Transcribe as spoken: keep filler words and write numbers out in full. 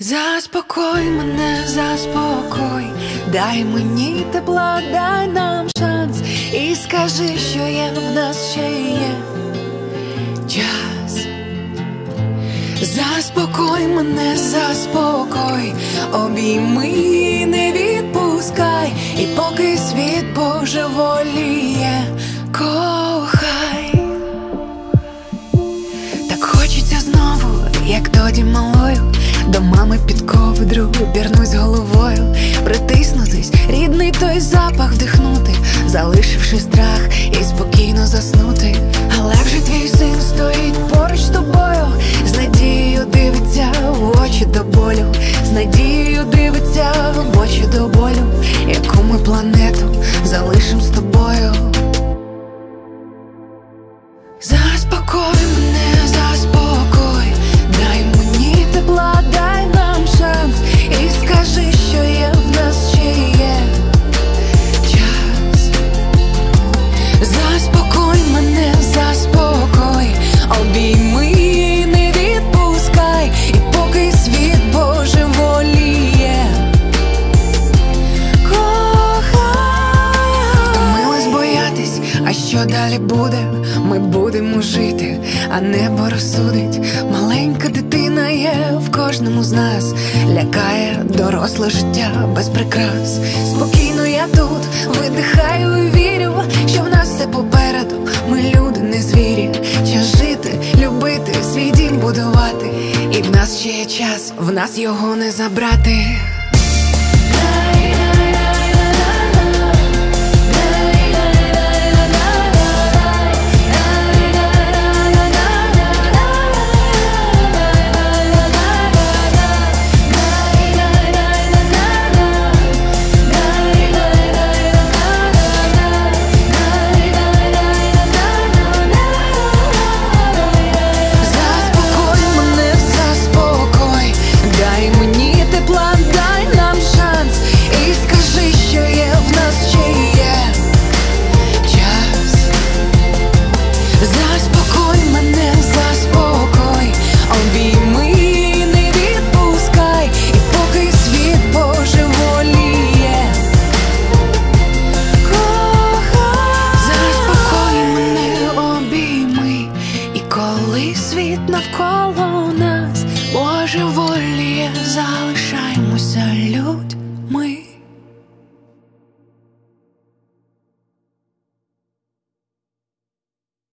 Заспокой мене, заспокой, дай мені тепла, дай нам шанс. І скажи, що є в нас ще є час. Заспокой мене, заспокой, обійми і не відпускай. І поки світ божеволіє, кохай. Так хочеться знову, як тоді малою, до мами під ковдру пірнусь головою, притиснутись, рідний той запах вдихнути, залишивши страх і спокійно заснути. Але вже твій син стоїть поруч з тобою, з надією дивиться в очі до болю, з надією дивиться в очі до болю, яку ми планету залишим з тобою. Заспокой мене, заспокой, дай мені тепла, дай нам шанс. І скажи, що є в нас ще є час. Заспокой мене, заспокой, обійми і не відпускай. І поки світ божеволіє, кохай. Втомилась боятись, а що далі буде? Ми будемо жити, а небо розсудить. Маленька дитина є в кожному з нас, лякає доросле життя без прикрас. Спокійно я тут видихаю і вірю, що в нас все попереду. Ми люди, не звірі. Час жити, любити, свій дім будувати. І в нас ще є час, в нас його не забрати. Коли світ навколо нас божеволіє, залишаємося людьми.